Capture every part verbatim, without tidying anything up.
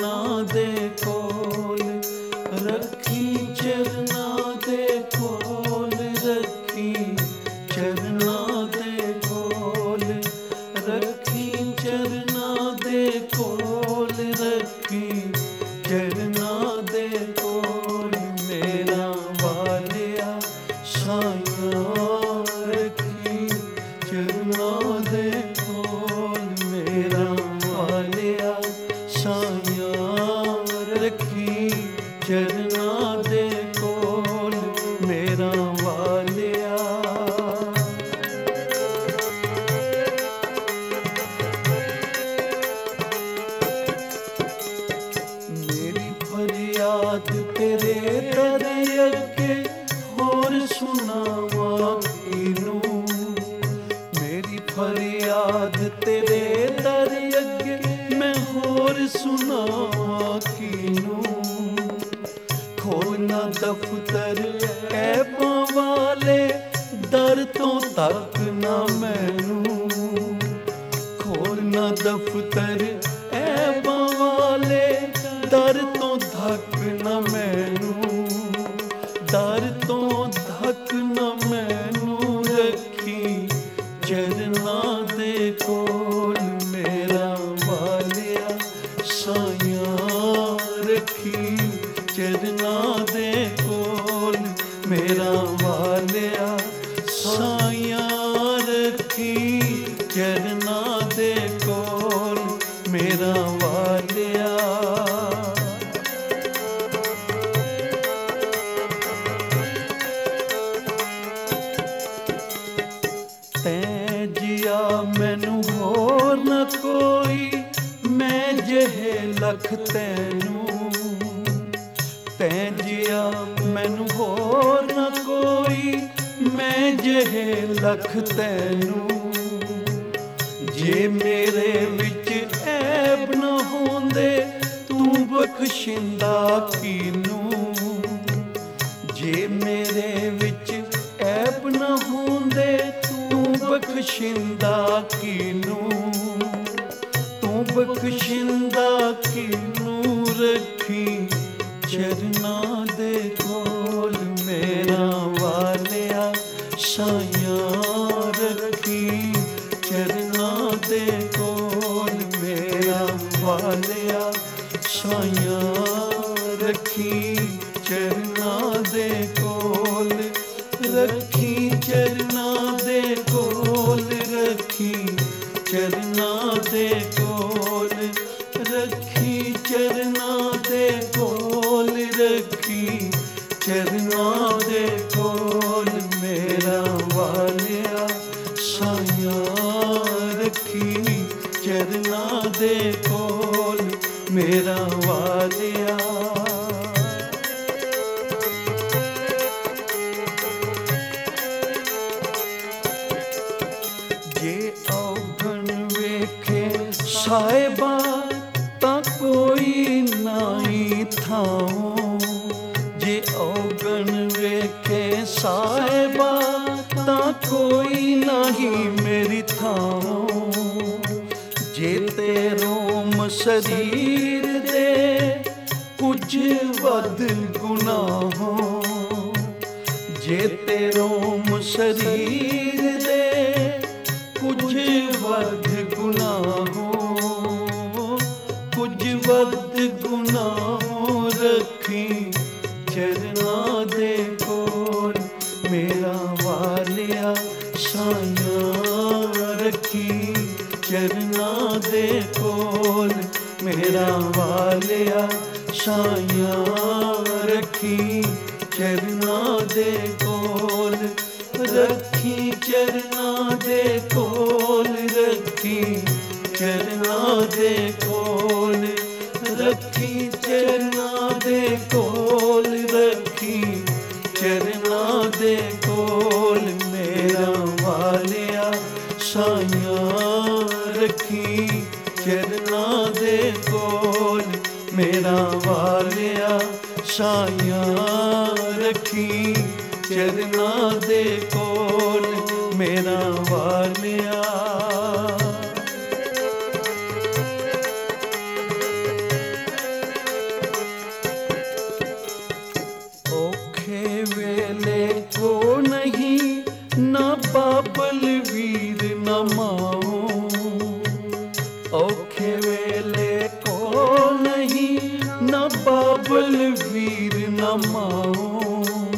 ਚਰਨਾਂ ਦੇ ਕੋਲ ਰੱਖੀ, ਚਰਨਾਂ ਦੇ ਕੋਲ ਰੱਖੀ, ਚਰਨਾਂ ਦੇ ਕੋਲ ਰੱਖੀ, ਚਰਨਾਂ ਦੇ ਕੋਲ ਰੱਖੀ, ਚਰਨਾਂ ਦੇ ਕੋਲ ਮੇਰਾ ਵਾਲਿਆ ਸਾਈਆਂ ਰੱਖੀ, ਚਰਨਾਂ ਦੇ ਕੋਲ ਮੇਰਾ ਵਾਲਿਆ ਸਾਈਆਂ ਰੱਖੀ, ਚਰਨਾਂ ਦੇ ਕੋਲ ਮੇਰਾ ਵਾਲਿਆ। ਮੇਰੀ ਫਰਿਆਦ ਤੇਰੇ ਦਰ ਅੱਗੇ ਹੋਰ ਸੁਣਾਵਾਂ ਕਿਹਨੂੰ, ਮੇਰੀ ਫਰਿਆਦ ਤੇਰੇ ਦਰ ਅੱਗੇ ਮੈਂ ਹੋਰ ਸੁਣਾਵਾਂ ਕਿਹਨੂੰ। ਖੋਲ੍ਹਣਾ ਦਫ਼ਤਰ ਐਬਾਂ ਵਾਲੇ ਦਰ ਤੋਂ ਤੱਕ ਨਾ ਮੈਨੂੰ, ਖੋਲ੍ਹਣਾ ਦਫ਼ਤਰ ਐਬਾਂ ਵਾਲੇ ਦਰ ਤੋਂ ਧੱਕ ਨਾ ਮੈਨੂੰ, ਦਰ ਤੋਂ ਧੱਕ ਨਾ ਮੈਨੂੰ ਰੱਖੀ, ਚਰਨਾਂ ਦੇ ਕੋਲ ਮੇਰਾ ਵਾਲਿਆ ਸਾਈਆਂ ਰੱਖੀ, ਚਰਨਾਂ ਦੇ ਕੋਲ ਮੇਰਾ ਵਾਲਿਆ ਸਾਈਆਂ ਰੱਖੀ, ਚਰਨਾਂ ਦੇ ਕੋਲ ਮੇਰਾ ਵਾਲਿਆ। ਤੈਂ ਜਿਆ ਮੈਨੂੰ ਹੋਰ ਨਾ ਕੋਈ, ਮੈਂ ਜਿਹੇ ਲੱਖ ਤੈਨੂੰ, ਤੈਂ ਜਿਆ ਮੈਨੂੰ ਹੋਰ ਨਾ ਕੋਈ, ਮੈਂ ਜਿਹੇ ਲੱਖ ਤੈਨੂੰ। ਜੇ ਮੇਰੇ ਵਿੱਚ ਐਬ ਨਾ ਹੁੰਦੇ ਤੂੰ ਬਖਸ਼ਿੰਦਾ ਕਿਹਨੂੰ, ਜੇ ਮੇਰੇ ਵਿੱਚ ਐਬ ਨਾ ਹੁੰਦੇ ਤੂੰ ਬਖਸ਼ਿੰਦਾ ਕਿਹਨੂੰ, ਤੂੰ ਬਖਸ਼ਿੰਦਾ ਕਿਹਨੂੰ ਰੱਖੀ, ਚਰਨਾਂ ਦੇ ਕੋਲ ਮੇਰਾ ਵਾਲਿਆ ਸਾਈਆਂ ਰੱਖੀ, ਚਰਨਾਂ ਦੇ ਕੋਲ ਮੇਰਾ ਵਾਲਿਆ ਸਾਈਆਂ ਰੱਖੀ, ਚਰਨਾਂ ਦੇ ਕੋਲ ਰੱਖੀ, ਚਰਨਾਂ ਦੇ ਕੋਲ ਰੱਖੀ, ਚਰਨਾਂ ਦੇ ਕੋਲ ਰੱਖੀ, ਚਰਨਾਂ ਦੇ ਕੋਲ ਰੱਖੀ, ਚਰਨਾਂ ਦੇ ਕੋਲ ਮੇਰਾ ਵਾਲਿਆ ਸਾਈਆਂ ਰੱਖੀ, ਚਰਨਾਂ ਦੇ ਕੋਲ ਮੇਰਾ ਵਾਲਿਆ। ਜੇ ਔਗਣ ਵੇਖੇ ਸਾਹਿਬਾ ਤਾਂ ਕੋਈ ਨਾਹੀਂ ਥਾਂ, ਜੇ ਔਗਣ ਵੇਖੇ ਸਾਹਿਬਾ ਤਾਂ ਕੋਈ ਨਹੀਂ ਮੇਰੀ ਥਾਂ। ਜੇ ਤੇ ਰੋਮ ਸਰੀਰ ਦੇ ਕੁਝ ਵੱਧ ਗੁਨਾਹੋਂ, ਜੇ ਤੇ ਰੋਮ ਸਰੀਰ ਦੇ ਕੁਝ ਵੱਧ ਗੁਨਾਹੋਂ, ਕੁਝ ਵੱਧ ਗੁਨਾਹੋਂ ਰੱਖੀ, ਚਰਨਾਂ ਦੇ ਕੋਲ ਮੇਰਾ ਵਾਲਿਆ ਸਾਈਆਂ ਰੱਖੀ, ਚਰਨਾਂ ਦੇ ਕੋਲ ਮੇਰਾ ਵਾਲਿਆ ਸਾਈਆਂ ਰੱਖੀ, ਚਰਨਾਂ ਦੇ ਕੋਲ ਰੱਖੀ, ਚਰਨਾਂ ਦੇ ਕੋਲ ਰੱਖੀ, ਚਰਨਾਂ ਦੇ ਕੋਲ ਰੱਖੀ, ਚਰਨਾਂ ਦੇ ਕੋਲ ਰੱਖੀ, ਚਰਨਾਂ ਦੇ ਕੋਲ ਮੇਰਾ ਵਾਲਿਆ ਸਾਈਆਂ ਰੱਖੀ, ਚਰਨਾਂ ਦੇ ਕੋਲ ਮੇਰਾ ਵਾਲਿਆ ਸਾਈਆਂ ਰੱਖੀ, ਚਰਨਾਂ ਦੇ ਕੋਲ ਮੇਰਾ ਵਾਲਿਆ। बलवीर न माओ।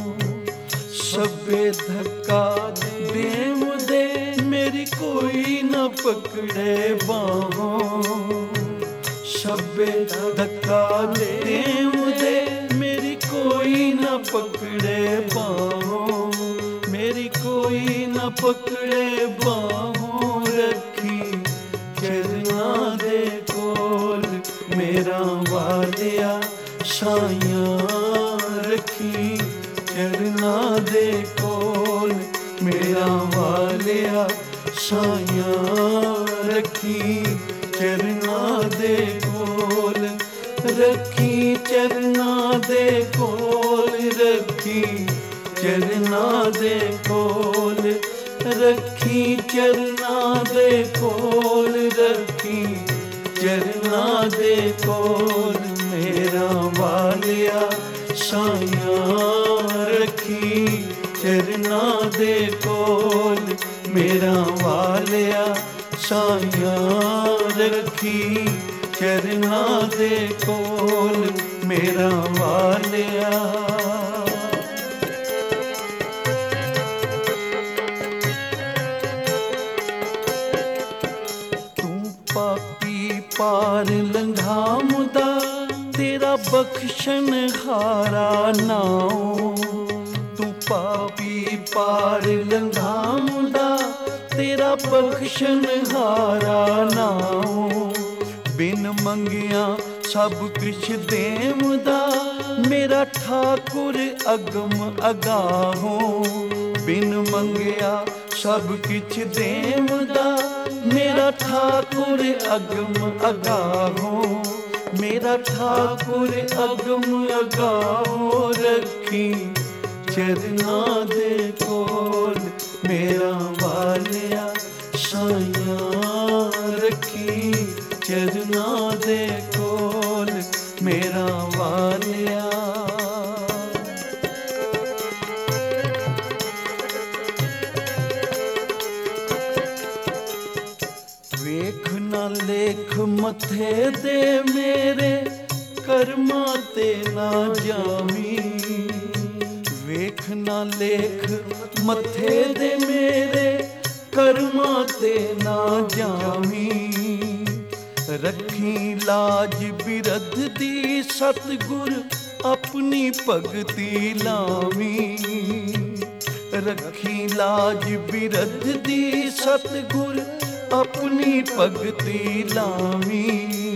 सभे धक्का देव दे मेरी कोई न पकड़े बाहों। सभे धक्का देव दे मेरी कोई न पकड़े बाहों। मेरी कोई न पकड़े बाहों। रखी चरना दे कोल मेरा वालिया साइयां। रखी चरना दे कोल मेरा वालिया साइयां। रखी चरना दे कोल। रखी चरना दे कोल। रखी चरना दे कोल। रखी चरना दे कोल। रखी चरना दे कोल मेरा वालिया साइयां। रखी चरना दे कोल मेरा वालिया साइयां। रखी चरना दे कोल मेरा वालिया। तू पापी पार लंघा मुदा तेरा बख्शन हारा नाओ। तू पापी पार लंघा मुदा तेरा बख्शन हारा नाओ। बिन मंगिया सब कुछ देवदा मेरा ठाकुर अगम अगाहो। बिन मंगिया सब कुछ देवदा मेरा ठाकुर अगम अगाहो। मेरा ठाकुर अगम अगाहो। रखी चरना दे कोल मेरा वालिया साइयां। रखी चरना दे कोल मेरा वालिया। वेख न लेख मथे दे मेरे कर्मा ते ना जामी। वेख न लेख मथे दे मेरे कर्मा ते ना जामी। रखी लाज बिरध दी सतगुर अपनी भगती लावी। रखी लाज बिरध दी सतगुर अपनी भगती लावी।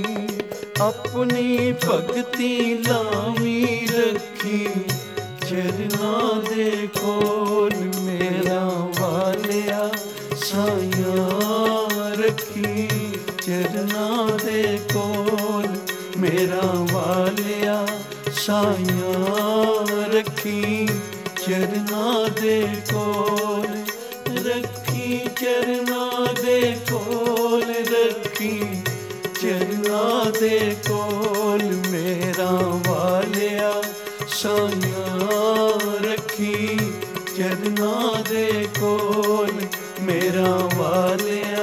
अपनी भगती लावी। रखी चरना दे कोल मेरा वालिया साइयां। रखी चरना दे कोल मेरा वालिया साइयां। रखी चरना दे कोल। रखी चरना दे कोल। रखी चरना दे कोल मेरा वालिया साइयां। रखी चरना दे कोल मेरा वालिया।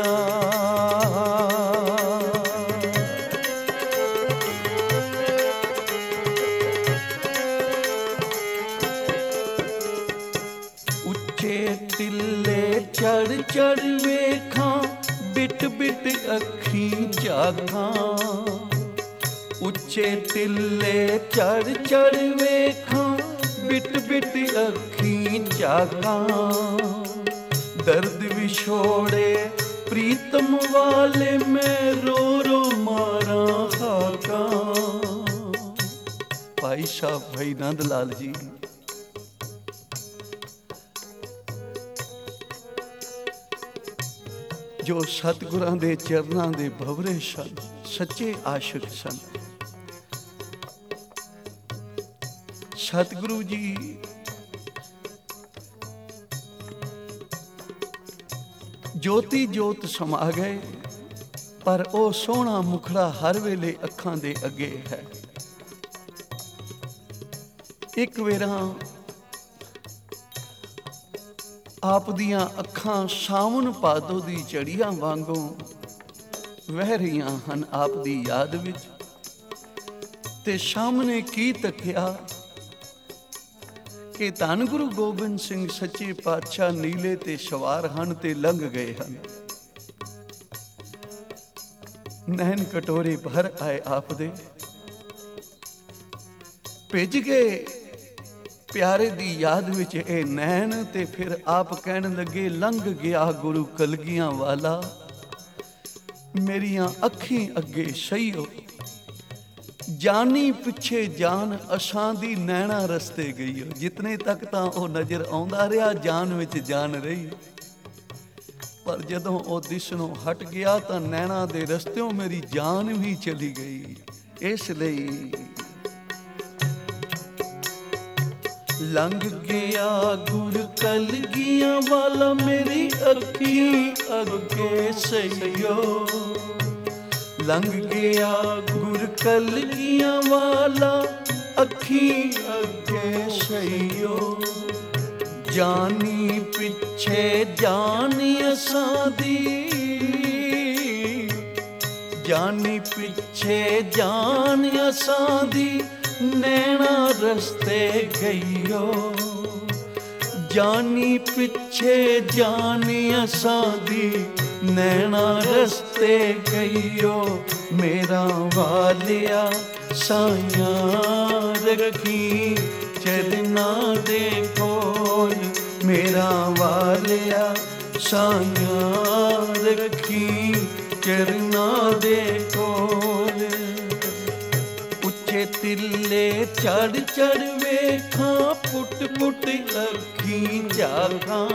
उच्चे टिल्ले चढ़ चढ़ वेखां बिट बिट अखी जागां। उच्चे टिल्ले चढ़ चढ़ वेखां बिट बिट अखी जागां। दर्द विछोड़े प्रीतम वाले मैं रो रो मारा हाका। भाई साहब भाई नंद लाल जी जो सतगुरां दे चरनां दे भवरे सन, सच्चे आशिक सन। सतगुरु जी ज्योति जोत समा गए, पर ਉਹ ਸੋਹਣਾ ਮੁਖੜਾ ਹਰ ਵੇਲੇ ਅੱਖਾਂ ਦੇ ਅੱਗੇ ਹੈ। ਇੱਕ ਵੇਰਾ ਆਪ ਦੀਆਂ ਅੱਖਾਂ ਸਾਵਣ ਭਾਦੋ ਦੀ ਝੜੀਆਂ ਵਾਂਗੋਂ ਵਹਿ ਰਹੀਆਂ ਹਨ ਆਪ ਦੀ ਯਾਦ ਵਿੱਚ, ਤੇ ਸਾਹਮਣੇ ਕੀ ਤੱਕਿਆ ਕਿ ਧੰਨ ਗੁਰੂ ਗੋਬਿੰਦ ਸਿੰਘ ਸੱਚੇ ਪਾਤਸ਼ਾਹ ਨੀਲੇ ਤੇ ਸਵਾਰ ਹਨ ਤੇ ਲੰਘ ਗਏ ਹਨ। ਨੈਣ ਕਟੋਰੇ ਭਰ ਆਏ ਆਪ ਦੇ, ਭਿੱਜ ਗਏ ਪਿਆਰੇ ਦੀ ਯਾਦ ਵਿੱਚ ਇਹ ਨੈਣ। ਤੇ ਫਿਰ ਆਪ ਕਹਿਣ ਲੱਗੇ, ਲੰਘ ਗਿਆ ਗੁਰੂ ਕਲਗੀਆਂ ਵਾਲਾ, ਮੇਰੀਆਂ ਅੱਖੀਂ ਅੱਗੇ ਸਈਓ, ਜਾਨੀ ਪਿੱਛੇ ਜਾਨ ਅਸਾਂ ਦੀ ਨੈਣਾ ਰਸਤੇ ਗਈ। ਜਿਤਨੇ ਤੱਕ ਤਾਂ ਉਹ ਨਜ਼ਰ ਆਉਂਦਾ ਰਿਹਾ, ਜਾਨ ਵਿੱਚ ਜਾਨ ਰਹੀ। ਪਰ ਜਦੋਂ ਉਹ ਦਿਸਣੋਂ ਹਟ ਗਿਆ ਤਾਂ ਨੈਣਾ ਦੇ ਰਸਤਿਓਂ ਮੇਰੀ ਜਾਨ ਵੀ ਚਲੀ ਗਈ। ਇਸ ਲਈ ਲੰਘ ਗਿਆ ਗੁਰ ਕਲਗੀਆਂ ਵਾਲਾ, ਮੇਰੀ ਅੱਖੀਂ ਅੱਗੇ ਸਈਓ। ਲੰਘ ਗਿਆ ਗੁਰ ਕਲਗੀਆਂ ਵਾਲਾ, ਅੱਖੀਂ ਅੱਗੇ ਸਈਓ। ਜਾਨੀ ਪਿੱਛੇ ਜਾਨੀ ਅਸਾਂ ਦੀ, ਜਾਨੀ ਪਿੱਛੇ ਜਾਨ ਅਸਾਂ ਦੀ, ਨੈਣਾ ਰਸਤੇ ਗਈਓ। ਜਾਨੀ ਪਿੱਛੇ ਜਾਨੀ ਅਸਾਂ ਦੀ, ਨੈਣਾ ਰਸਤੇ ਗਈਓ। ਮੇਰਾ ਵਾਲਿਆ ਸਾਈਆਂ ਰੱਖੀ ਚਰਨਾਂ ਦੇ ਕੋਲ, ਮੇਰਾ ਵਾਲਿਆ ਸਾਈਆਂ ਰੱਖੀ ਚਰਨਾਂ ਦੇ ਕੋਲ। ਉੱਚੇ ਤਿੱਲੇ ਚੜ ਚੜ ਵੇਖਾਂ, ਪੁੱਟ ਪੁੱਟ ਅੱਖੀਂ ਝਾਕਾਂ।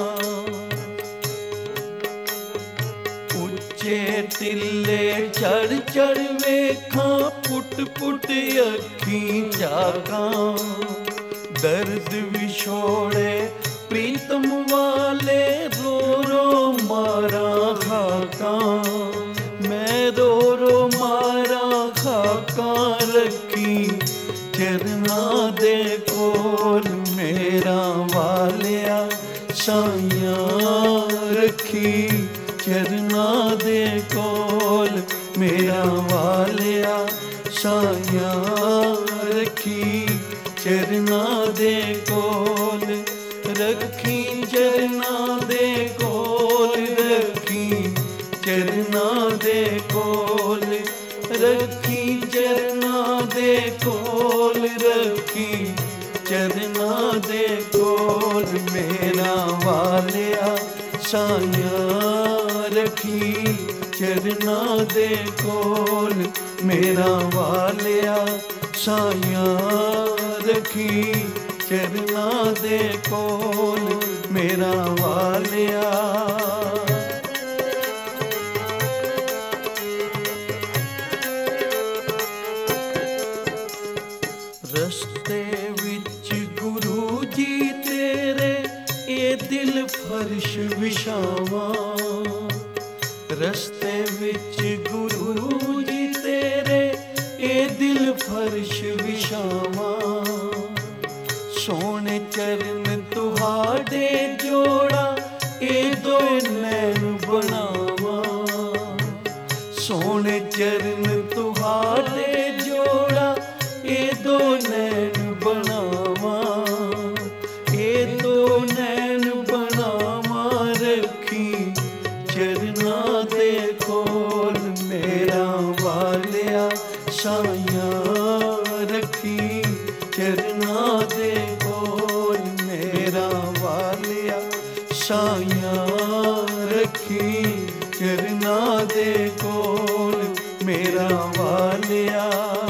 ਉੱਚੇ ਤਿੱਲੇ ਚੜ ਚੜ ਵੇਖਾਂ, ਪੁੱਟ ਪੁੱਟ ਅੱਖੀਂ ਝਾਕਾਂ। ਦਰਦ ਵਿਛੋੜੇ ਪ੍ਰੀਤਮ ਵਾਲੇ, ਰੋ ਰੋ ਮਾਰਾਂ ਖਾਕਾਂ। ਮੈਂ ਰੋ ਰੋ ਮਾਰਾਂ ਖਾਕਾਂ, ਰੱਖੀ ਚਰਨਾਂ ਦੇ ਕੋਲ। ਮੇਰਾ ਵਾਲਿਆ ਸਾਈਆਂ ਰੱਖੀ ਚਰਨਾਂ ਦੇ ਕੋਲ, ਮੇਰਾ ਵਾਲਿਆ ਸਾਈਆਂ ਰੱਖੀ ਚਰਨਾਂ ਦੇ ਕੋਲ। ਰੱਖੀ ਚਰਨਾਂ ਦੇ ਕੋਲ, ਰੱਖੀ ਚਰਨਾਂ ਦੇ ਕੋਲ। ਰੱਖੀ ਚਰਨਾਂ ਦੇ ਕੋਲ, ਰੱਖੀ ਚਰਨਾਂ ਦੇ ਕੋਲ। ਮੇਰਾ ਵਾਲਿਆ ਸਾਈਆਂ ਰੱਖੀ ਚਰਨਾਂ ਦੇ ਕੋਲ, ਮੇਰਾ ਵਾਲਿਆ ਸਾਈਆਂ ਰੱਖੀ ਚਰਨਾਂ ਦੇ ਕੋਲ, ਮੇਰਾ ਵਾਲਿਆ। ਰਸਤੇ ਵਿੱਚ ਗੁਰੂ ਜੀ ਤੇਰੇ, ਇਹ ਦਿਲ ਫਰਸ਼ ਵਿਛਾਵਾਂ। ਰਸਤੇ ਵਿੱਚ ਗੁਰੂ ਜੀ ਤੇਰੇ, ਇਹ ਦਿਲ ਫਰਸ਼ ਵਿਛਾਵਾਂ। ਸੋਹਣੇ ਚਰਨ ਤੁਹਾਡੇ ਜੋੜਾ, ਇਹ ਦੋ ਨੈਣ ਬਣਾਵਾਂ। ਸੋਹਣੇ ਚਰਨ ਤੁਹਾਡੇ ਜੋੜਾ, ਇਹ ਦੋ ਨੈਣ ਬਣਾਵਾਂ। ਇਹ ਦੋ ਨੈਣ ਬਣਾਵਾਂ, ਰੱਖੀ ਚਰਨਾਂ ਦੇ ਕੋਲ। ਮੇਰਾ ਵਾਲਿਆ ਸਾਈਆਂ ਰੱਖੀ ਚਰਨਾਂ ਦੇ ਕੋਲ। ਮੇਰਾ ਵਾਲਿਆ ਸਾਈਆਂ ਰੱਖੀ ਚਰਨਾਂ ਦੇ ਕੋਲ, ਮੇਰਾ ਵਾਲਿਆ।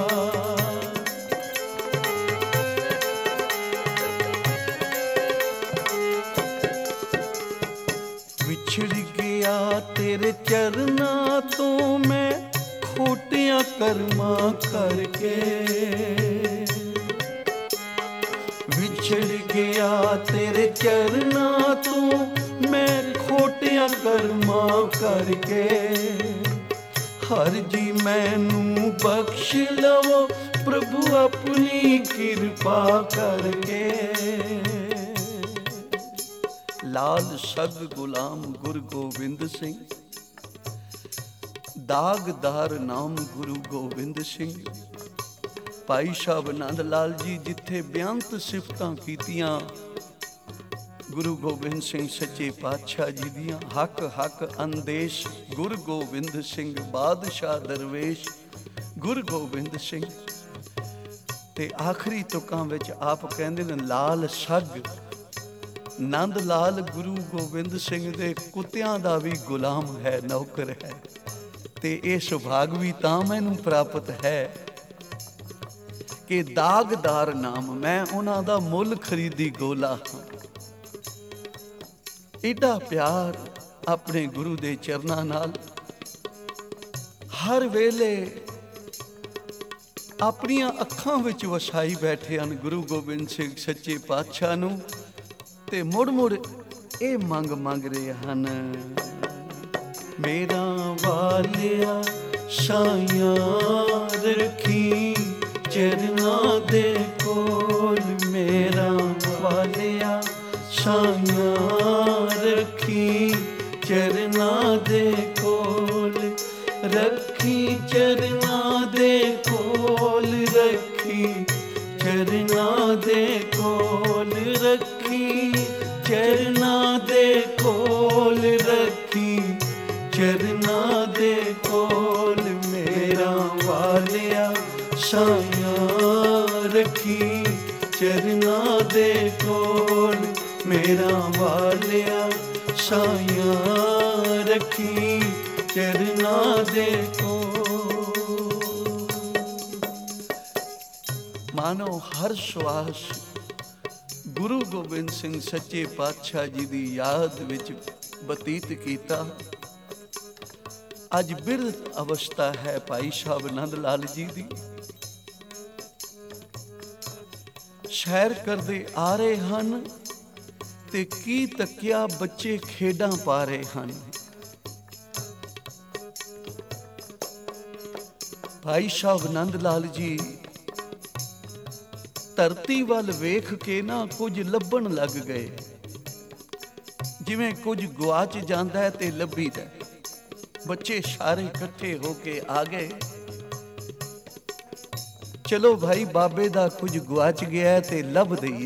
ਵਿਛੜ ਗਿਆ ਤੇਰੇ ਚਰਨਾਂ ਤੋਂ ਮੈਂ, ਖੋਟਿਆਂ ਕਰਮਾਂ ਕਰਕੇ। ਵਿਛੜ ਗਿਆ ਤੇਰੇ ਚਰਨਾਂ ਤੋਂ ਮੈਂ, ਖੋਟਿਆਂ ਕਰਮਾਂ ਕਰਕੇ। ਹਰ ਜੀ ਮੈਨੂੰ ਬਖਸ਼ ਲਵੋ ਪ੍ਰਭੂ ਆਪਣੀ ਕਿਰਪਾ ਕਰਕੇ। ਲਾਲ ਸਗ ਗੁਲਾਮ ਗੁਰੂ ਗੋਬਿੰਦ ਸਿੰਘ, ਦਾਗਦਾਰ ਨਾਮ ਗੁਰੂ ਗੋਬਿੰਦ ਸਿੰਘ। ਭਾਈ ਸਾਹਿਬ ਨੰਦ ਲਾਲ ਜੀ ਜਿੱਥੇ ਬੇਅੰਤ ਸਿਫਤਾਂ ਕੀਤੀਆਂ ਗੁਰੂ ਗੋਬਿੰਦ ਸਿੰਘ ਸੱਚੇ ਪਾਤਸ਼ਾਹ ਜੀ ਦੀਆਂ, ਹੱਕ ਹੱਕ ਅੰਦੇਸ਼ ਗੁਰੂ ਗੋਬਿੰਦ ਸਿੰਘ ਬਾਦਸ਼ਾਹ ਦਰਵੇਸ਼ ਗੁਰੂ ਗੋਬਿੰਦ ਸਿੰਘ, ਤੇ ਆਖਰੀ ਤੁਕਾਂ ਵਿੱਚ ਆਪ ਕਹਿੰਦੇ ਨੇ ਲਾਲ ਸੱਗ ਨੰਦ ਲਾਲ ਗੁਰੂ ਗੋਬਿੰਦ ਸਿੰਘ ਦੇ ਕੁੱਤਿਆਂ ਦਾ ਵੀ ਗੁਲਾਮ ਹੈ, ਨੌਕਰ ਹੈ, ਤੇ ਇਹ ਸੁਭਾਗ ਵੀ ਤਾਂ ਮੈਨੂੰ ਪ੍ਰਾਪਤ ਹੈ ਕਿ ਦਾਗਦਾਰ ਨਾਮ ਮੈਂ ਉਹਨਾਂ ਦਾ ਮੁੱਲ ਖਰੀਦੀ ਗੋਲਾ ਹਾਂ। ਏਡਾ ਪਿਆਰ ਆਪਣੇ ਗੁਰੂ ਦੇ ਚਰਨਾਂ ਨਾਲ, ਹਰ ਵੇਲੇ ਆਪਣੀਆਂ ਅੱਖਾਂ ਵਿੱਚ ਵਸਾਈ ਬੈਠੇ ਹਨ ਗੁਰੂ ਗੋਬਿੰਦ ਸਿੰਘ ਸੱਚੇ ਪਾਤਸ਼ਾਹ ਨੂੰ, ਤੇ ਮੁੜ ਮੁੜ ਇਹ ਮੰਗ ਮੰਗ ਰਹੇ ਹਨ, ਮੇਰਾ ਵਾਲਿਆ ਸਾਈਆਂ ਰੱਖੀ ਚਰਨਾਂ ਦੇ ਕੋਲ, ਮੇਰਾ ਵਾਲਿਆ ਸਾਈਆਂ ਰੱਖੀ ਚਰਨਾਂ ਦੇ ਕੋਲ, ਰੱਖੀ ਚਰਨਾਂ ਦੇ ਕੋਲ, ਰੱਖੀ ਚਰਨਾਂ ਦੇ ਕੋਲ, ਰੱਖੀ ਚਰਨਾਂ ਦੇ ਕੋਲ, ਰੱਖੀ ਚਰਨਾਂ ਦੇ ਕੋਲ, ਮੇਰਾ ਵਾਲਿਆ ਸਾਈਆਂ ਰੱਖੀ ਚਰਨਾਂ ਦੇ ਕੋਲ, ਮੇਰਾ ਵਾਲਿਆ ਸਾਈਆਂ ਰੱਖੀ ਚਰਨਾਂ ਦੇ ਕੋਲ। ਮਾਨੋ ਹਰ ਸਵਾਸ ਗੁਰੂ ਗੋਬਿੰਦ ਸਿੰਘ ਸੱਚੇ ਪਾਤਸ਼ਾਹ ਜੀ ਦੀ ਯਾਦ ਵਿੱਚ ਬਤੀਤ ਕੀਤਾ। ਅੱਜ ਬਿਰਧ ਅਵਸਥਾ ਹੈ ਭਾਈ ਸਾਹਿਬ ਨੰਦ ਲਾਲ ਜੀ ਦੀ, ਸੈਰ ਕਰਦੇ ਆ ਰਹੇ ਹਨ ਤੇ ਕੀ ਤੱਕਿਆ ਬੱਚੇ ਖੇਡਾਂ ਪਾ ਰਹੇ ਹਨ। ਭਾਈ ਸਾਹਿਬ ਨੰਦ ਲਾਲ ਜੀ ਧਰਤੀ ਵੱਲ ਵੇਖ ਕੇ ਨਾ ਕੁਝ ਲੱਭਣ ਲੱਗ ਗਏ, ਜਿਵੇਂ ਕੁਝ ਗੁਆਚ ਜਾਂਦਾ ਹੈ ਤੇ ਲੱਭੀਦਾ। ਬੱਚੇ ਸਾਰੇ ਇਕੱਠੇ ਹੋ ਕੇ ਆ ਗਏ, ਚਲੋ ਭਾਈ ਬਾਬੇ ਦਾ ਕੁਝ ਗੁਆਚ ਗਿਆ ਤੇ ਲੱਭ ਦਈਏ।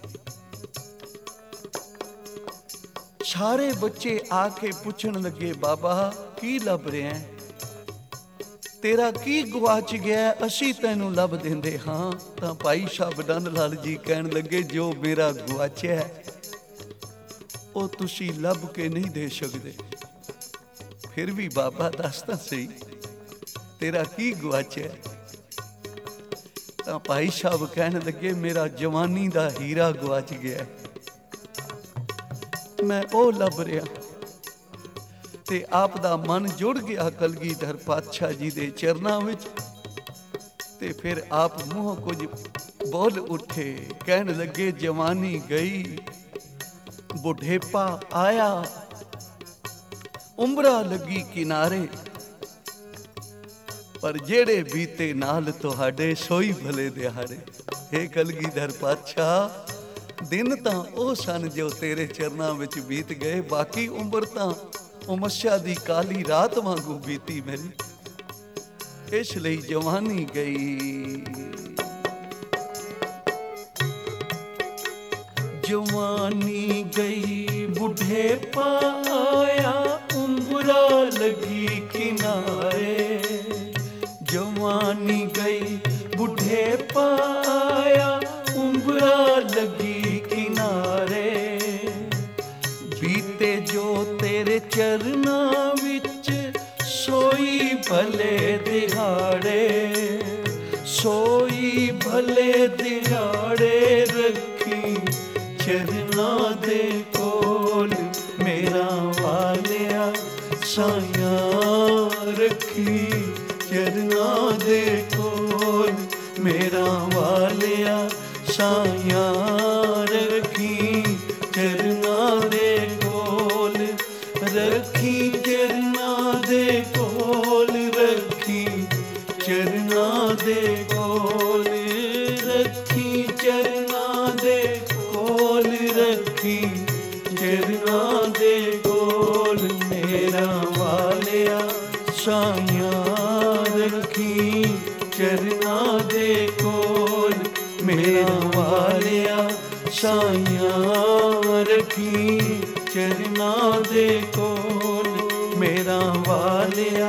ਸਾਰੇ ਬੱਚੇ ਆ ਕੇ ਪੁੱਛਣ ਲੱਗੇ, ਬਾਬਾ ਕੀ ਲੱਭ ਰਿਹਾ ਹੈ, ਤੇਰਾ ਕੀ ਗੁਆਚ ਗਿਆ, ਅਸੀਂ ਤੈਨੂੰ ਲੱਭ ਦਿੰਦੇ ਹਾਂ। ਤਾਂ ਭਾਈ ਸਾਹਿਬ ਨੰਦ ਲਾਲ ਜੀ ਕਹਿਣ ਲੱਗੇ, ਜੋ ਮੇਰਾ ਗੁਆਚਿਆ ਉਹ ਤੁਸੀਂ ਲੱਭ ਕੇ ਨਹੀਂ ਦੇ ਸਕਦੇ, ਫਿਰ ਵੀ ਬਾਬਾ ਦੱਸ ਤਾਂ ਸਹੀ ਤੇਰਾ ਕੀ ਗੁਆਚਿਆ। ਤਾਂ ਭਾਈ ਸਾਹਿਬ ਕਹਿਣ ਲੱਗੇ, ਮੇਰਾ ਜਵਾਨੀ ਦਾ ਹੀਰਾ ਗੁਆਚ ਗਿਆ, ਮੈਂ ਉਹ ਲੱਭ ਰਿਹਾ। ਤੇ ਆਪ ਦਾ ਮਨ ਜੁੜ ਗਿਆ ਕਲਗੀਧਰ ਪਾਤਸ਼ਾਹ ਜੀ ਦੇ ਚਰਨਾਂ ਵਿੱਚ, ਤੇ ਫਿਰ ਆਪ ਮੂੰਹ ਕੁਝ ਬੋਲ ਉੱਠੇ, ਕਹਿਣ ਲੱਗੇ, ਜਵਾਨੀ ਗਈ ਬੁਢੇਪਾ ਆਇਆ, ਉਮਰਾਂ ਲੱਗੀ ਕਿਨਾਰੇ, ਪਰ ਜਿਹੜੇ ਬੀਤੇ ਨਾਲ ਤੁਹਾਡੇ ਸੋਈ ਭਲੇ ਦਿਹਾੜੇ। ਹੇ ਕਲਗੀਧਰ ਪਾਤਸ਼ਾਹ, ਦਿਨ ਤਾਂ ਉਹ ਸਨ ਜੋ ਤੇਰੇ ਚਰਨਾਂ ਵਿੱਚ ਬੀਤ ਗਏ, ਬਾਕੀ ਉਮਰ ਤਾਂ ਉਮੱਸਿਆ ਦੀ ਕਾਲੀ ਰਾਤ ਵਾਂਗੂ ਬੀਤੀ ਮੇਰੀ, ਇਸ ਲਈ ਜਵਾਨੀ ਗਈ। ਜਵਾਨੀ ਗਈ ਬੁਢੇਪਾ ਆਇਆ, ਉਮਰਾਂ ਲੱਗੀ ਕਿਨਾਰੇ। ਜਵਾਨੀ ਗਈ ਬੁਢੇਪਾ ਆਇਆ, ਉਮਰਾਂ ਲੱਗੀ ਕਿਨਾਰੇ। ਬੀਤੇ ਜੋ ਤੇਰੇ ਚਰਨਾਂ ਵਿੱਚ ਸੋਈ ਭਲੇ ਦਿਹਾੜੇ, ਸੋਈ ਭਲੇ ਦਿਹਾੜੇ। ਰੱਖੀ ਚਰਨਾਂ ਦੇ ਕੋਲ, ਮੇਰਾ ਵਾਲਿਆ ਸਾਈਆਂ ਰੱਖੀ ਚਰਨਾਂ ਦੇ ਕੋਲ, ਮੇਰਾ ਵਾਲਿਆ ਸਾਈਆਂ ਰੱਖੀ ਚਰਨਾਂ ਦੇ ਕੋਲ। ਰੱਖੀ ਚਰਨਾਂ ਦੇ ਕੋਲ, ਰੱਖੀ ਚਰਨਾਂ ਦੇ ਕੋਲ, ਰੱਖੀ ਚਰਨਾਂ ਦੇ ਕੋਲ, ਰੱਖੀ ਚਰਨਾਂ ਦੇ ਕੋਲ। ਮੇਰਾ ਵਾਲਿਆ ਸਾਈਆਂ ਰੱਖੀ ਚਰਨਾਂ ਦੇ ਕੋਲ। ਮੇਰਾ ਵਾਲਿਆ ਸਾਈਆਂ ਰੱਖੀ ਚਰਨਾਂ ਦੇ ਕੋਲ ਮੇਰਾ ਵਾਲਿਆ।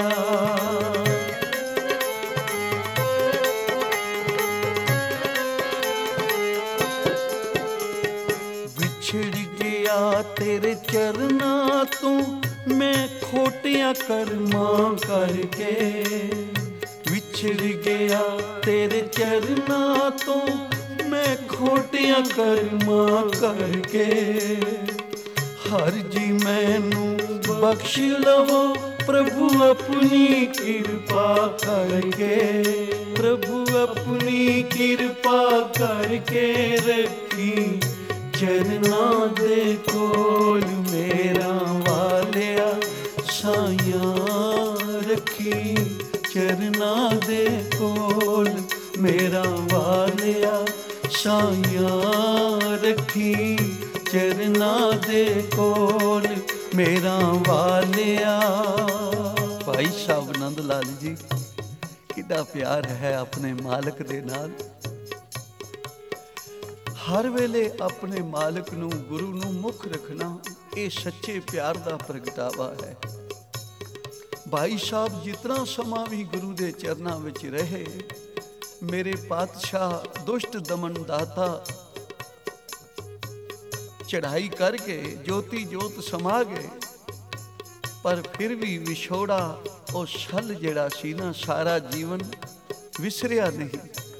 ਵਿਛੜ ਗਿਆ ਤੇਰੇ ਚਰਨਾਂ ਤੋਂ ਮੈਂ ਖੋਟਿਆਂ ਕਰਮਾਂ ਕਰਕੇ, ਵਿਛੜ ਗਿਆ ਤੇਰੇ ਚਰਨਾਂ ਤੋਂ ਮੈਂ ਖੋਟਿਆਂ ਕਰਮਾਂ ਕਰਕੇ। ਹਰ ਜੀ ਮੈਨੂੰ ਬਖਸ਼ ਲਵੋ ਪ੍ਰਭੂ ਆਪਣੀ ਕਿਰਪਾ ਕਰਕੇ, ਪ੍ਰਭੂ ਆਪਣੀ ਕਿਰਪਾ ਕਰਕੇ ਰੱਖੀ ਚਰਨਾਂ ਦੇ ਕੋਲ ਮੇਰਾ ਵਾਲਿਆ ਸਾਈਆਂ ਰੱਖੀ ਚਰਨਾਂ ਦੇ ਕੋਲ ਮੇਰਾ ਵਾਲਿਆ ਸਾਈਆਂ ਰੱਖੀ ਚਰਨਾਂ ਦੇ ਕੋਲ ਮੇਰਾ ਵਾਲਿਆ। ਭਾਈ ਸਾਹਿਬ ਆਨੰਦ ਲਾਲ ਜੀ ਕਿੰਨਾ ਪਿਆਰ ਹੈ ਆਪਣੇ ਮਾਲਕ ਦੇ ਨਾਲ। ਹਰ ਵੇਲੇ ਆਪਣੇ ਮਾਲਕ ਨੂੰ ਗੁਰੂ ਨੂੰ ਮੁੱਖ ਰੱਖਣਾ ਇਹ ਸੱਚੇ ਪਿਆਰ ਦਾ ਪ੍ਰਗਟਾਵਾ ਹੈ। ਭਾਈ ਸਾਹਿਬ ਜਿਤਨਾ ਸਮਾਂ ਵੀ ਗੁਰੂ ਦੇ ਚਰਨਾਂ ਵਿੱਚ ਰਹੇ, ਮੇਰੇ ਪਾਤਸ਼ਾਹ ਦੁਸ਼ਟ ਦਮਨ ਦਾਤਾ ਚੜਾਈ ਕਰਕੇ ਜੋਤੀ ਜੋਤ ਸਮਾ ਗਏ, ਪਰ ਫਿਰ ਵੀ ਵਿਛੋੜਾ ਉਹ ਛਲ ਜਿਹੜਾ ਸੀ ਨਾ ਸਾਰਾ ਜੀਵਨ ਵਿਸਰਿਆ ਨਹੀਂ।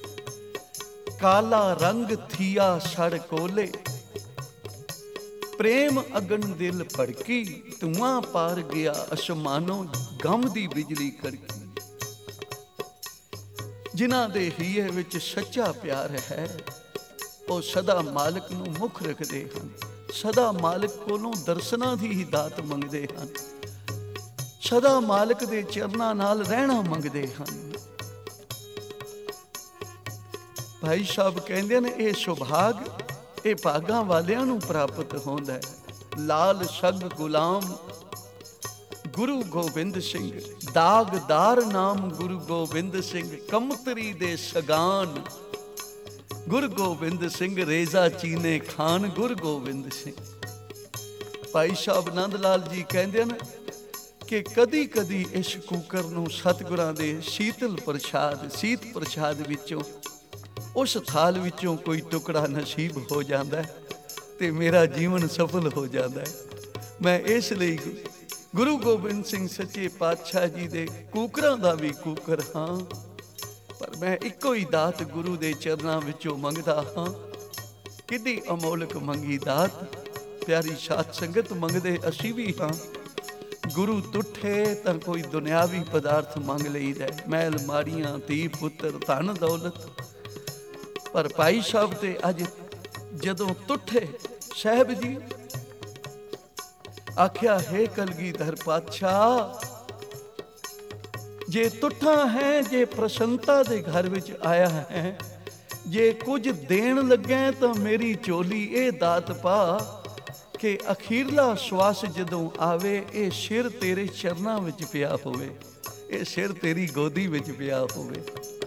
ਕਾਲਾ ਰੰਗ ਥੀਆ ਸੜ ਕੋਲੇ ਪ੍ਰੇਮ ਅਗਨ ਦਿਲ ਭੜਕੀ, ਧੂਆਂ ਪਾਰ ਗਿਆ ਅਸਮਾਨੋਂ ਗਮ ਦੀ ਬਿਜਲੀ ਕੜਕੀ। ਜਿਨ੍ਹਾਂ ਦੇ ਹੀਏ ਵਿੱਚ ਸੱਚਾ ਪਿਆਰ ਹੈ ਉਹ ਸਦਾ ਮਾਲਕ ਨੂੰ ਮੁੱਖ ਰੱਖਦੇ ਹਨ, ਸਦਾ ਮਾਲਕ ਕੋਲੋਂ ਦਰਸ਼ਨਾਂ ਦੀ ਹੀ ਦਾਤ ਮੰਗਦੇ ਹਨ, ਸਦਾ ਮਾਲਕ ਦੇ ਚਰਨਾਂ ਨਾਲ ਰਹਿਣਾ ਮੰਗਦੇ ਹਨ। ਭਾਈ ਸਾਹਿਬ ਕਹਿੰਦੇ ਨੇ ਇਹ ਸੁਭਾਗ ਇਹ ਭਾਗਾਂ ਵਾਲਿਆਂ ਨੂੰ ਪ੍ਰਾਪਤ ਹੁੰਦਾ ਹੈ। ਲਾਲ ਸ਼ਗ ਗੁਲਾਮ ਗੁਰੂ ਗੋਬਿੰਦ ਸਿੰਘ, ਦਾਗਦਾਰ ਨਾਮ ਗੁਰੂ ਗੋਬਿੰਦ ਸਿੰਘ, ਕਮਤਰੀ ਦੇ ਸਗਾਨ ਗੁਰੂ ਗੋਬਿੰਦ ਸਿੰਘ, ਰੇਜ਼ਾ ਚੀਨੇ ਖਾਨ ਗੁਰੂ ਗੋਬਿੰਦ ਸਿੰਘ। ਭਾਈ ਸਾਹਿਬ ਆਨੰਦ ਲਾਲ ਜੀ ਕਹਿੰਦੇ ਨੇ ਕਿ ਕਦੀ ਕਦੀ ਇਸ ਕੂਕਰ ਨੂੰ ਸਤਿਗੁਰਾਂ ਦੇ ਸ਼ੀਤਲ ਪ੍ਰਸ਼ਾਦ ਸੀਤ ਪ੍ਰਸ਼ਾਦ ਵਿੱਚੋਂ ਉਸ ਥਾਲ ਵਿੱਚੋਂ ਕੋਈ ਟੁਕੜਾ ਨਸੀਬ ਹੋ ਜਾਂਦਾ ਹੈ ਤੇ ਮੇਰਾ ਜੀਵਨ ਸਫਲ ਹੋ ਜਾਂਦਾ ਹੈ। ਮੈਂ ਇਸ ਲਈ ਗੁਰੂ ਗੋਬਿੰਦ ਸਿੰਘ ਸੱਚੇ ਪਾਤਸ਼ਾਹ ਜੀ ਦੇ ਕੂਕਰਾਂ ਦਾ ਵੀ ਕੂਕਰ ਹਾਂ, ਪਰ ਮੈਂ ਇੱਕੋ ਹੀ ਦਾਤ ਗੁਰੂ ਦੇ ਚਰਨਾਂ ਵਿੱਚੋਂ ਮੰਗਦਾ ਹਾਂ। ਕਿੰਨੀ ਅਮੋਲਕ ਮੰਗੀ ਦਾਤ, ਪਿਆਰੀ ਸਾਧ ਸੰਗਤ ਮੰਗਦੇ ਅਸੀਂ ਵੀ ਹਾਂ। ਗੁਰੂ ਤੁਠੇ ਤਾਂ ਕੋਈ ਦੁਨਿਆਵੀ ਪਦਾਰਥ ਮੰਗ ਲਈਦਾ, ਮਹਿਲ ਮਾੜੀਆਂ ਧੀ ਪੁੱਤਰ ਧਨ ਦੌਲਤ, ਪਰ ਭਾਈ ਸਾਹਿਬ ਤੇ ਅੱਜ ਜਦੋਂ ਤੁਠੇ ਸਾਹਿਬ ਜੀ ਆਖਿਆ ਹੈ ਕਲਗੀਧਰ ਪਾਤਸ਼ਾਹ, ਜੇ ਤੁਠਾ ਹੈ, ਜੇ ਪ੍ਰਸੰਨਤਾ ਦੇ ਘਰ ਵਿੱਚ ਆਇਆ ਹੈ, ਜੇ ਕੁਝ ਦੇਣ ਲੱਗਿਆ ਤਾਂ ਮੇਰੀ ਝੋਲੀ ਇਹ ਦਾਤ ਪਾ ਕਿ ਅਖੀਰਲਾ ਸਵਾਸ ਜਦੋਂ ਆਵੇ ਇਹ ਸਿਰ ਤੇਰੇ ਚਰਨਾਂ ਵਿੱਚ ਪਿਆ ਹੋਵੇ, ਇਹ ਸਿਰ ਤੇਰੀ ਗੋਦੀ ਵਿੱਚ ਪਿਆ ਹੋਵੇ।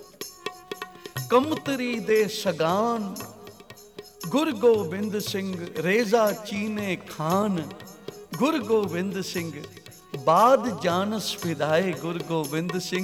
ਕਮਤਰੀ ਦੇ ਸਗਾਨ ਗੁਰੂ ਗੋਬਿੰਦ ਸਿੰਘ, ਰੇਜ਼ਾ ਚੀਨੇ ਖਾਨ ਗੁਰੂ ਗੋਬਿੰਦ ਸਿੰਘ, ਬਾਦ ਜਾਨਸ ਫਿਦਾਏ ਗੁਰੂ ਗੋਬਿੰਦ ਸਿੰਘ,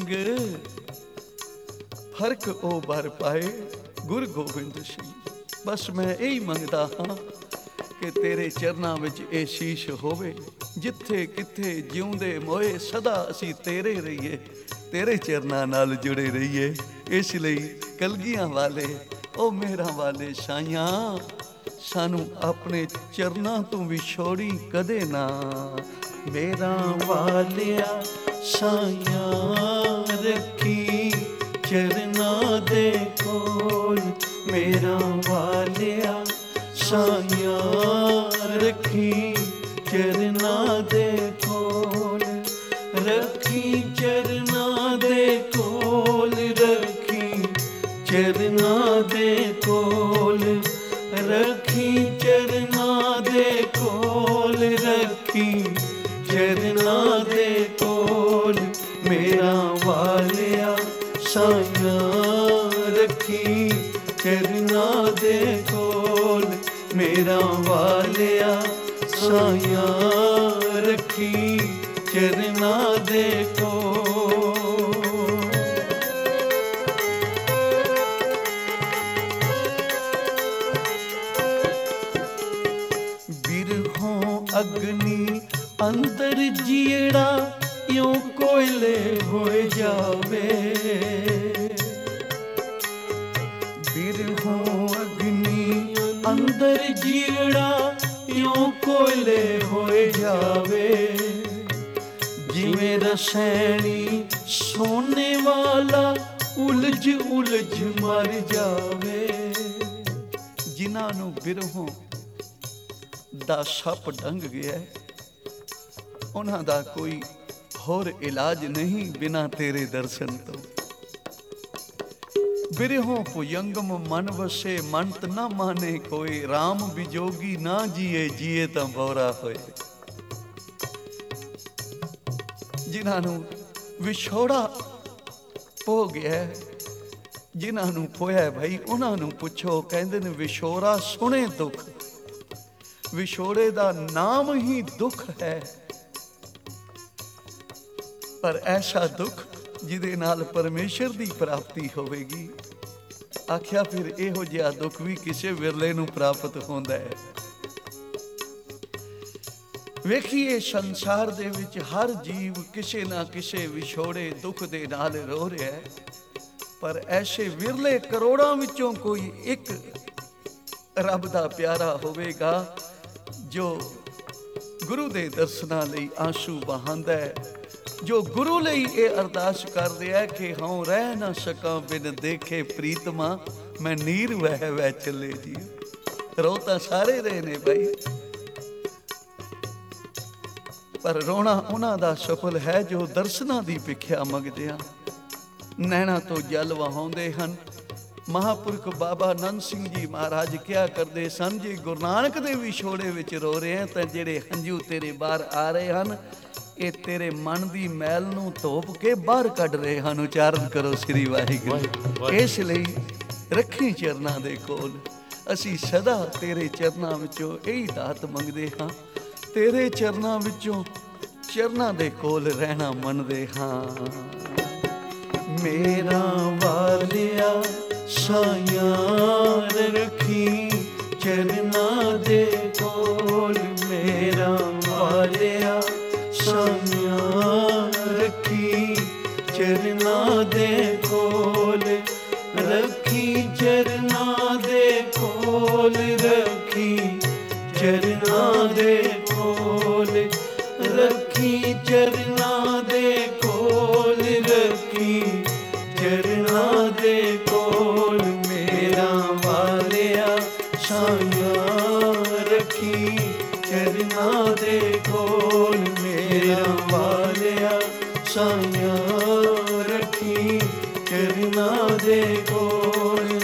ਫਰਕ ਉਹ ਭਰ ਪਾਏ ਗੁਰੂ ਗੋਬਿੰਦ ਸਿੰਘ। ਬਸ ਮੈਂ ਇਹੀ ਮੰਗਦਾ ਹਾਂ ਕਿ ਤੇਰੇ ਚਰਨਾਂ ਵਿੱਚ ਇਹ ਸ਼ੀਸ਼ ਹੋਵੇ, ਜਿੱਥੇ ਕਿੱਥੇ ਜਿਉਂਦੇ ਮੋਏ ਸਦਾ ਅਸੀਂ ਤੇਰੇ ਰਹੀਏ, ਤੇਰੇ ਚਰਨਾਂ ਨਾਲ ਜੁੜੇ ਰਹੀਏ। ਇਸ ਲਈ ਕਲਗੀਆਂ ਵਾਲੇ ਉਹ ਮੇਰਾ ਵਾਲੇ ਸਾਈਆਂ, ਸਾਨੂੰ ਆਪਣੇ ਚਰਨਾਂ ਤੋਂ ਵਿਛੋੜੀ ਕਦੇ ਨਾ। ਮੇਰਾ ਵਾਲਿਆ ਸਾਈਆਂ ਰੱਖੀ ਚਰਨਾਂ ਦੇ ਕੋਲ, ਮੇਰਾ ਵਾਲਿਆ ਸਾਈਆਂ ਰੱਖੀ ਚਰਨਾਂ ਦੇ ਕੋਲ, ਰੱਖੀ ਚਰਨਾਂ ਦੇ ਕੋਲ, ਰੱਖੀ ਚਰਨਾਂ ਦੇ ਕੋਲ, ਰੱਖੀ ਚਰਨਾਂ ਦੇ ਕੋਲ, ਰੱਖੀ ਚਰਨਾਂ ਦੇ ਕੋਲ, ਮੇਰਾ ਵਾਲਿਆ ਸਾਈਆਂ ਰੱਖੀ ਚਰਨਾਂ ਚਰਨਾਂ ਦੇ ਕੋਲ ਮੇਰਾ ਵਾਲਿਆ ਸਾਈਆਂ ਰੱਖੀ ਚਰਨਾਂ ਦੇ ਕੋਲ। ਬਿਰਹੋਂ ਅਗਨੀ ਅੰਦਰ ਜੀੜਾ ਇਉਂ ਕੋਇਲੇ ਹੋਏ ਜਾਵੇ। ਬਿਰਹੋਂ ਅਗਨੀ ਅੰਦਰ ਜੀੜਾ ਇਉਂ ਕੋਇਲੇ ਹੋਏ ਜਾਵੇ। ਜਿਵੇਂ ਰਸੈਣੀ ਸੋਨੇ ਵਾਲਾ ਉਲਝ ਉਲਝ ਮਰ ਜਾਵੇ। ਜਿਨ੍ਹਾਂ ਨੂੰ ਬਿਰਹੋਂ ਦਾ ਸੱਪ ਡੰਗ ਗਿਆ, ਉਹਨਾਂ ਦਾ ਕੋਈ ਹੋਰ ਇਲਾਜ ਨਹੀਂ ਬਿਨਾ ਤੇਰੇ ਦਰਸ਼ਨ ਤੋਂ। ਬਿਰਹੋਂ ਭੁਜੰਗਮ ਮਨ ਵਸੇ ਮੰਤ ਨਾ ਮਾਨੇ ਕੋਈ। ਰਾਮ ਬਿਜੋਗੀ ਨਾ ਜੀਏ ਜੀਏ ਤਾਂ ਬੌਰਾ ਹੋਏ। ਜਿਨ੍ਹਾਂ ਨੂੰ ਵਿਛੋੜਾ ਹੋ ਗਿਆ, ਜਿਨ੍ਹਾਂ ਨੂੰ ਪੋਇਆ ਭਾਈ, ਉਹਨਾਂ ਨੂੰ ਪੁੱਛੋ। ਕਹਿੰਦੇ ਨੇ ਵਿਛੋੜਾ ਸੁਣੇ ਦੁੱਖ, ਵਿਛੋੜੇ ਦਾ ਨਾਮ ਹੀ ਦੁੱਖ ਹੈ। ਪਰ ਐਸਾ ਦੁੱਖ ਜਿਹਦੇ ਨਾਲ ਪਰਮੇਸ਼ਰ ਦੀ ਪ੍ਰਾਪਤੀ ਹੋਵੇਗੀ। ਆਖਿਆ ਫਿਰ ਇਹੋ ਜਿਹਾ ਦੁੱਖ ਵੀ ਕਿਸੇ ਵਿਰਲੇ ਨੂੰ ਪ੍ਰਾਪਤ ਹੁੰਦਾ ਹੈ। ਵੇਖੀਏ ਸੰਸਾਰ ਦੇ ਵਿੱਚ ਹਰ ਜੀਵ ਕਿਸੇ ਨਾ ਕਿਸੇ ਵਿਛੋੜੇ ਦੁੱਖ ਦੇ ਨਾਲ ਰੋ ਰਿਹਾ ਹੈ। ਪਰ ਐਸੇ ਵਿਰਲੇ ਕਰੋੜਾਂ ਵਿੱਚੋਂ ਕੋਈ ਇੱਕ ਰੱਬ ਦਾ ਪਿਆਰਾ ਹੋਵੇਗਾ ਜੋ ਗੁਰੂ ਦੇ ਦਰਸ਼ਨਾਂ ਲਈ ਆਂਸੂ ਬਹਾਉਂਦਾ ਹੈ, ਜੋ ਗੁਰੂ ਲਈ ਇਹ ਅਰਦਾਸ ਕਰਦੇ ਹੈ ਕਿ ਹਉ ਰਹਿ ਨਾ ਸਕਾਂ ਬਿਨ ਦੇਖੇ ਪ੍ਰੀਤਮਾ, ਮੈਂ ਨੀਰ ਵਹਿ ਵਹਿ ਚੱਲੇ ਜੀ। ਰੋ ਤਾਂ ਸਾਰੇ ਰਹੇ ਨੇ ਭਾਈ, ਪਰ ਰੋਣਾ ਉਹਨਾਂ ਦਾ ਸਫਲ ਹੈ ਜੋ ਦਰਸ਼ਨਾਂ ਦੀ ਭਿੱਖਿਆ ਮੰਗਦੇ ਹਨ, ਨੈਣਾ ਤੋਂ ਜਲ ਵਹਾਉਂਦੇ ਹਨ। ਮਹਾਂਪੁਰਖ ਬਾਬਾ ਨੰਦ ਸਿੰਘ ਜੀ ਮਹਾਰਾਜ ਕਿਹਾ ਕਰਦੇ ਸਨ, ਜੇ ਗੁਰੂ ਨਾਨਕ ਦੇ ਵਿਛੋੜੇ ਵਿੱਚ ਰੋ ਰਹੇ ਹਨ ਤਾਂ ਜਿਹੜੇ ਹੰਝੂ ਤੇਰੇ ਬਾਹਰ ਆ ਰਹੇ ਹਨ, ਇਹ ਤੇਰੇ ਮਨ ਦੀ ਮੈਲ ਨੂੰ ਧੋਪ ਕੇ ਬਾਹਰ ਕੱਢ ਰਹੇ ਹਨ। ਉਚਾਰਨ ਕਰੋ ਸ੍ਰੀ ਵਾਹਿਗੁਰੂ। ਇਸ ਲਈ ਰੱਖੀ ਚਰਨਾਂ ਦੇ ਕੋਲ। ਅਸੀਂ ਸਦਾ ਤੇਰੇ ਚਰਨਾਂ ਵਿੱਚੋਂ ਇਹੀ ਦਾਤ ਮੰਗਦੇ ਹਾਂ, ਤੇਰੇ ਚਰਨਾਂ ਵਿੱਚੋਂ ਚਰਨਾਂ ਦੇ ਕੋਲ ਰਹਿਣਾ ਮੰਨਦੇ ਹਾਂ। ਮੇਰਾ ਵਾਲਿਆ ਸਾਈਆਂ ਰੱਖੀ ਚਰਨਾਂ ਦੇ ਕੋਲ ਮੇਰਾ ਵਾਲਿਆ ਸਾਈਆਂ ਰੱਖੀ ਚਰਨਾਂ ਦੇ ਕੋਲ। ਰੱਖੀ ਚਰਨਾਂ ਦੇ ਕੋਲ ਰੱਖੀ ਚਰਨਾਂ ਦੇ ਕੋਲ ਰੱਖੀ ਚਰਨਾਂ ਦੇ ਕੋਲ ਰੱਖੀ ਚਰਨਾਂ ਦੇ ਕੋਲ ਮੇਰਾ ਵਾਲਿਆ ਸਾਈਆਂ ਰੱਖੀ ਚਰਨਾਂ ਦੇ ਕੋਲ ਮੇਰਾ ਵਾਲਿਆ ਸਾਈਆਂ ਰੱਖੀ ਚਰਨਾਂ ਦੇ ਕੋਲ।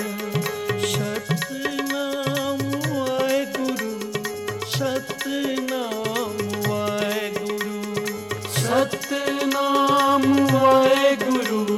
ਸਤਿਨਾਮ ਵਾਹਿਗੁਰੂ ਸਤਿਨਾਮ ਵਾਹਿਗੁਰੂ ਸਤਿਨਾਮ ਵਾਹਿਗੁਰੂ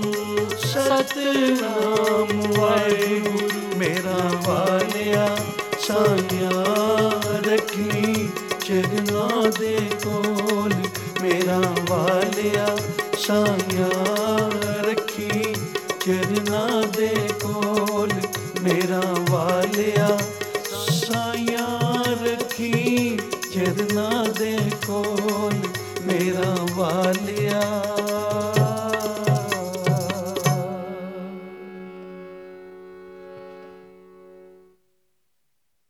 ਸਤਿਨਾਮ ਵਾਹਿਗੁਰੂ ਮੇਰਾ ਵਾਲਿਆ ਸਾਈਆਂ ਰੱਖੀ ਚਰਨਾਂ ਦੇ ਕੋਲ ਮੇਰਾ ਵਾਲਿਆ ਸਾਈਆਂ ਰੱਖੀ ਚਰਨਾਂ ਦੇ ਕੋਲ ਮੇਰਾ